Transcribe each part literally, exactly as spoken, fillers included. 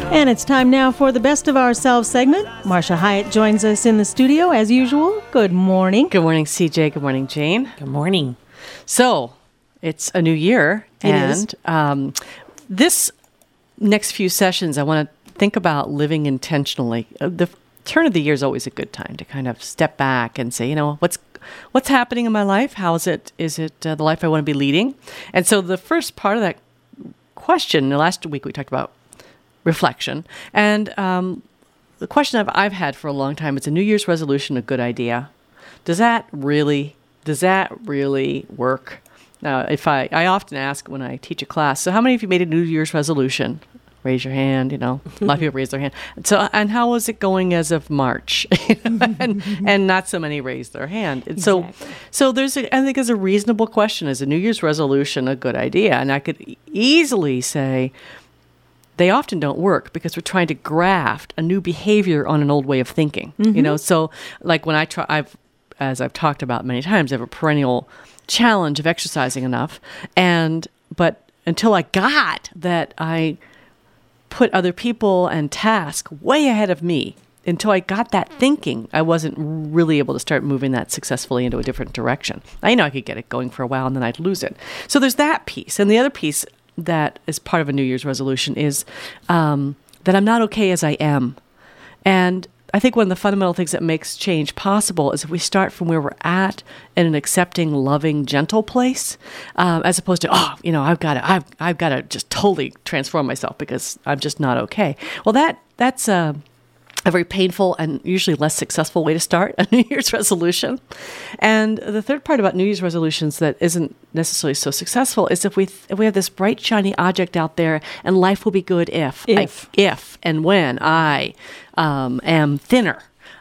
And it's time now for the Best of Ourselves segment. Marcia Hyatt joins us in the studio as usual. Good morning. Good morning, C J. Good morning, Jane. Good morning. So, it's a new year. It and is. Um, this next few sessions, I want to think about living intentionally. Uh, The turn of the year is always a good time to kind of step back and say, you know, what's what's happening in my life? How is it? Is it uh, the life I want to be leading? And so the first part of that question, last week we talked about reflection. And um, the question I've, I've had for a long time, is a New Year's resolution a good idea? Does that really, does that really work? Now, if I, I often ask when I teach a class, so how many of you made a New Year's resolution? Raise your hand, you know, a lot of people raise their hand. So, and how is it going as of March? and, and not so many raise their hand. And so, Exactly. so there's, a, I think it's a reasonable question. Is a New Year's resolution a good idea? And I could e- easily say, they often don't work because we're trying to graft a new behavior on an old way of thinking. You know, so like when I try, I've, as I've talked about many times, I have a perennial challenge of exercising enough. And, but until I got that I put other people and tasks way ahead of me, until I got that thinking, I wasn't really able to start moving that successfully into a different direction. I know I could get it going for a while and then I'd lose it. So there's that piece. And the other piece that is part of a New Year's resolution is um, that I'm not okay as I am. And I think one of the fundamental things that makes change possible is if we start from where we're at in an accepting, loving, gentle place, um, as opposed to, oh, you know, I've got to, I've, I've got to just totally transform myself because I'm just not okay. Well, that that's uh, a very painful and usually less successful way to start a New Year's resolution. And the third part about New Year's resolutions that isn't necessarily so successful is if we th- if we have this bright, shiny object out there and life will be good if, If. I, if and when I um, am thinner,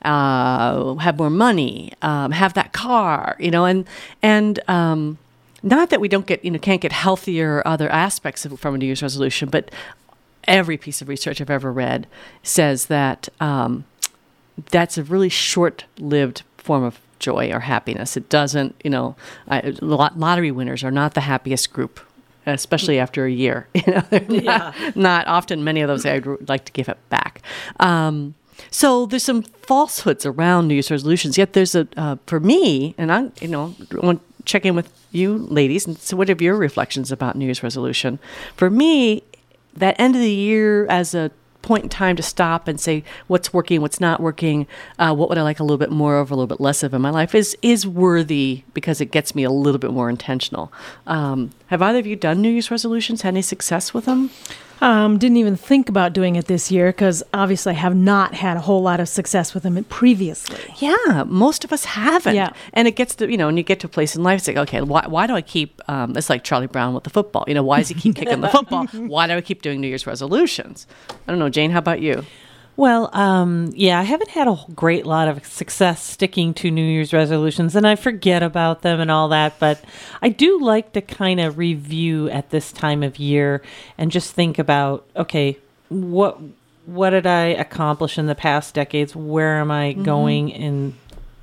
uh, have more money, um, have that car, you know, and, and, um, not that we don't get, you know, can't get healthier other aspects of, from a New Year's resolution, but every piece of research I've ever read says that um, that's a really short-lived form of joy or happiness. It doesn't, you know, I, lot, lottery winners are not the happiest group, especially after a year. You know, they're not, Yeah. not often. Many of those I'd like to give it back. Um, so there's some falsehoods around New Year's resolutions. Yet there's a uh, for me, and I, you know, want to check in with you ladies and so what are your reflections about New Year's resolution? For me, that end of the year as a point in time to stop and say what's working, what's not working, uh, what would I like a little bit more of, a little bit less of in my life is is worthy because it gets me a little bit more intentional. Um, have either of you done New Year's resolutions? Had any success with them? Um, didn't even think about doing it this year because obviously I have not had a whole lot of success with them previously. Yeah, most of us haven't. Yeah. And it gets to, you know, when you get to a place in life, it's like, okay, why, why do I keep, um, it's like Charlie Brown with the football. You know, why does he keep kicking the football? Why do I keep doing New Year's resolutions? I don't know, Jane, how about you? Well, um, yeah, I haven't had a great lot of success sticking to New Year's resolutions, and I forget about them and all that, but I do like to kind of review at this time of year and just think about, okay, what what did I accomplish in the past decades? Where am I Mm-hmm. going in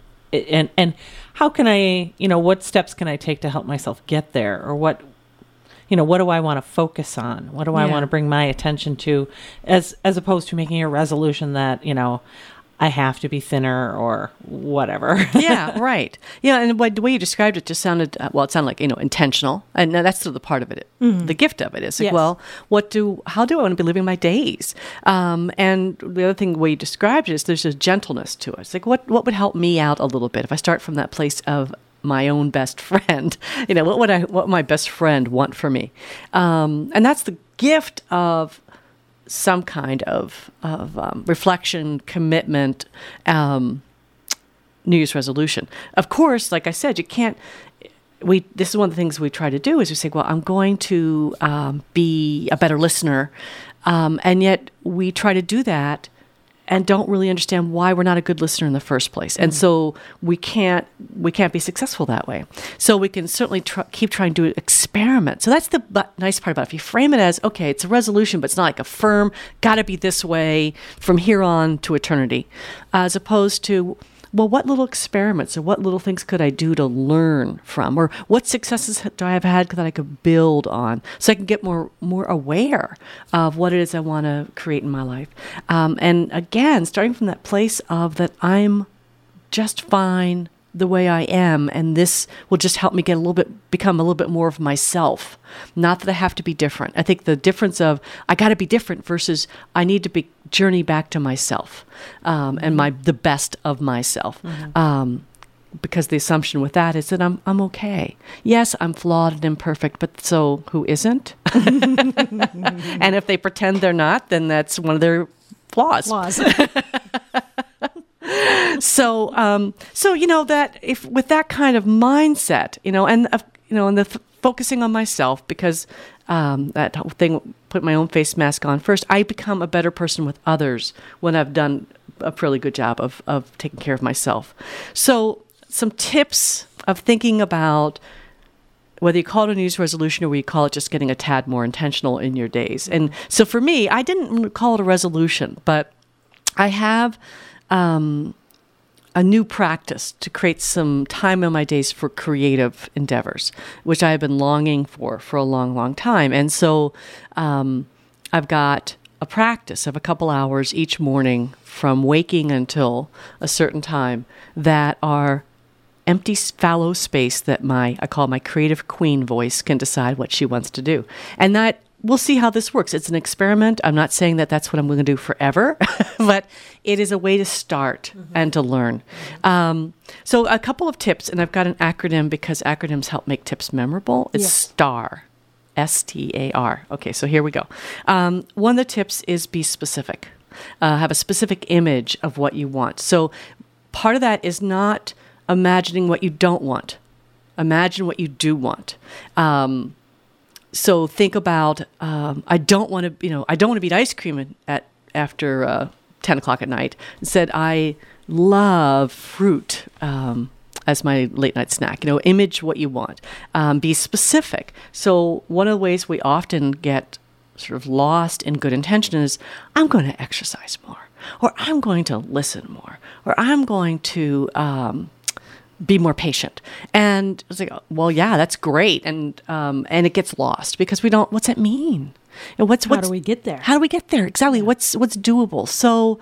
and and how can I, you know, what steps can I take to help myself get there? Or what You know, what do I want to focus on? What do I Yeah. want to bring my attention to as as opposed to making a resolution that, you know, I have to be thinner or whatever. Yeah, right. Yeah, and what, the way you described it just sounded, uh, well, it sounded like, you know, intentional. And uh, that's sort of the part of it. The gift of it is, like, Yes. well, what do, how do I want to be living my days? Um, and the other thing, the way you described it is there's a gentleness to it. It's like, what, what would help me out a little bit if I start from that place of my own best friend? You know, what would I, what would my best friend want for me? Um, and that's the gift of some kind of, of um, reflection, commitment, um, New Year's resolution. Of course, like I said, you can't, we, this is one of the things we try to do is we say, well, I'm going to um, be a better listener. Um, and yet we try to do that and don't really understand why we're not a good listener in the first place. And so we can't we can't be successful that way. So we can certainly tr- keep trying to experiment. So that's the bu- nice part about it. If you frame it as, okay, it's a resolution, but it's not like a firm, got to be this way from here on to eternity, as opposed to, well, what little experiments or what little things could I do to learn from? Or what successes do I have had that I could build on so I can get more more aware of what it is I want to create in my life? Um, and again, starting from that place of that I'm just fine the way I am, and this will just help me get a little bit, become a little bit more of myself. Not that I have to be different. I think the difference of I got to be different versus I need to be journey back to myself um, and my the best of myself. Mm-hmm. Um, because the assumption with that is that I'm I'm okay. Yes, I'm flawed and imperfect, but so who isn't? And if they pretend they're not, then that's one of their flaws. Flaws. So, um, so you know that if with that kind of mindset, you know, and uh, you know, and the f- focusing on myself, because um, that whole thing, put my own face mask on first, I become a better person with others when I've done a fairly good job of of taking care of myself. So, some tips of thinking about whether you call it a New Year's resolution or whether you call it just getting a tad more intentional in your days. And so, for me, I didn't call it a resolution, but I have. Um, a new practice to create some time in my days for creative endeavors, which I have been longing for for a long, long time. And so um, I've got a practice of a couple hours each morning from waking until a certain time that are empty, fallow space that my, I call my creative queen voice can decide what she wants to do. And that we'll see how this works. It's an experiment. I'm not saying that that's what I'm going to do forever, but it is a way to start mm-hmm. and to learn. Um, so a couple of tips, and I've got an acronym because acronyms help make tips memorable. It's yeah. STAR, S T A R. Okay, so here we go. Um, one of the tips is be specific. Uh, have a specific image of what you want. So part of that is not imagining what you don't want. Imagine what you do want. Um, So think about, um, I don't want to, you know, I don't want to eat ice cream at after uh, ten o'clock at night. Instead, I love fruit um, as my late night snack. You know, image what you want. Um, be specific. So one of the ways we often get sort of lost in good intention is, I'm going to exercise more, or I'm going to listen more, or I'm going to... Um, be more patient. And I was like, well, yeah, that's great. And um, and it gets lost because we don't, what's that mean? And what's, how what's, do we get there? How do we get there? Exactly. Yeah. What's what's doable? So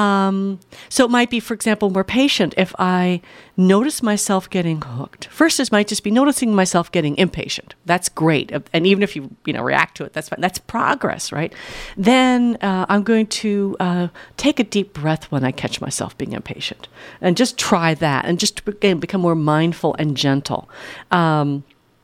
um, so it might be, for example, more patient if I notice myself getting hooked. First, it might just be noticing myself getting impatient. That's great. And even if you you know react to it, that's fine. That's progress, right? Then uh, I'm going to uh, take a deep breath when I catch myself being impatient, and just try that, and just again become more mindful and gentle. Um,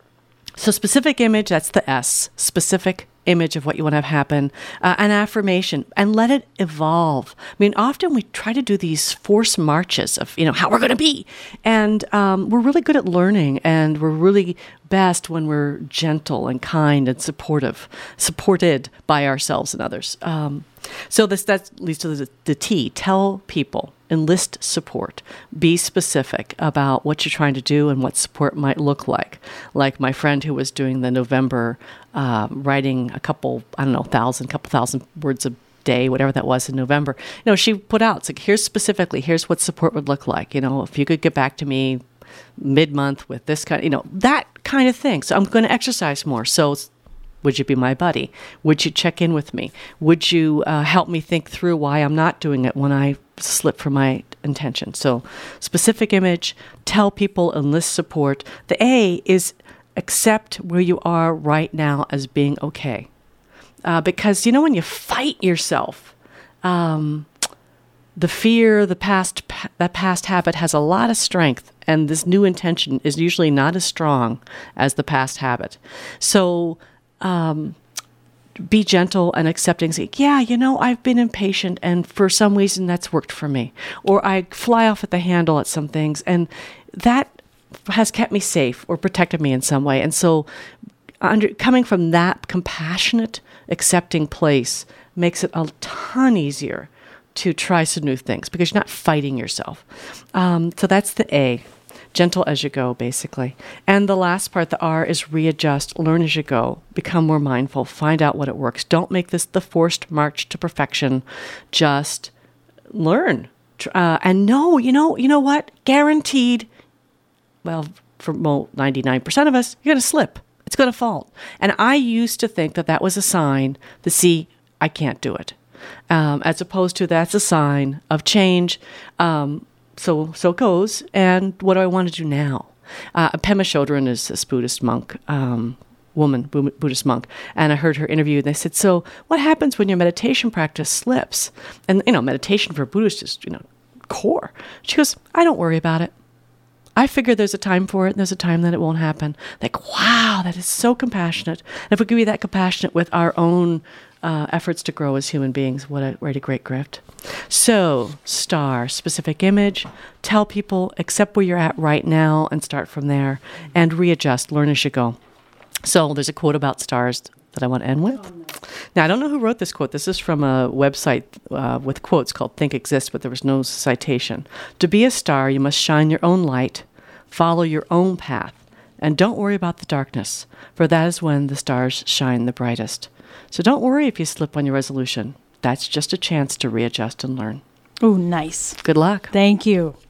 so specific image, that's the S. Specific image of what you want to have happen, uh, an affirmation, and let it evolve. I mean, often we try to do these forced marches of, you know, how we're going to be. And um, we're really good at learning, and we're really best when we're gentle and kind and supportive, supported by ourselves and others. Um, so this that leads to the, the T. Tell people, enlist support, be specific about what you're trying to do and what support might look like. Like my friend who was doing the November, uh, writing a couple, I don't know, thousand, couple thousand words a day, whatever that was in November. You know, she put out, it's like, here's specifically, here's what support would look like. You know, if you could get back to me mid-month with this kind of, you know, that kind of thing. So I'm going to exercise more. So would you be my buddy? Would you check in with me? Would you uh, help me think through why I'm not doing it when I slip from my intention? So specific image, tell people, enlist support. The A is accept where you are right now as being okay. Uh, because, you know, when you fight yourself, um, the fear, the past, that past habit has a lot of strength, and this new intention is usually not as strong as the past habit. So um, be gentle and accepting. Say, yeah, you know, I've been impatient, and for some reason that's worked for me. Or I fly off at the handle at some things, and that has kept me safe or protected me in some way. And so under, coming from that compassionate, accepting place makes it a ton easier to try some new things because you're not fighting yourself. Um, so that's the A, gentle as you go, basically. And the last part, the R, is readjust, learn as you go, become more mindful, find out what it works. Don't make this the forced march to perfection. Just learn. Tr- Uh, and no, you know, you know what? Guaranteed. Well, for well, ninety-nine percent of us, you're going to slip. It's going to fall. And I used to think that that was a sign to see, I can't do it. Um, as opposed to that's a sign of change. Um, so so it goes. And what do I want to do now? Uh, Pema Chodron is this Buddhist monk, um, woman, Bu- Buddhist monk. And I heard her interview and they said, so what happens when your meditation practice slips? And, you know, meditation for Buddhists is, you know, core. She goes, I don't worry about it. I figure there's a time for it and there's a time that it won't happen. Like, wow, that is so compassionate. And if we could be that compassionate with our own uh, efforts to grow as human beings, what a, what a great gift. So, star, specific image, tell people, accept where you're at right now and start from there and readjust, learn as you go. So there's a quote about stars that I want to end with. Now, I don't know who wrote this quote. This is from a website uh, with quotes called Think Exists, but there was no citation. To be a star, you must shine your own light, follow your own path, and don't worry about the darkness, for that is when the stars shine the brightest. So don't worry if you slip on your resolution. That's just a chance to readjust and learn. Oh, nice. Good luck. Thank you.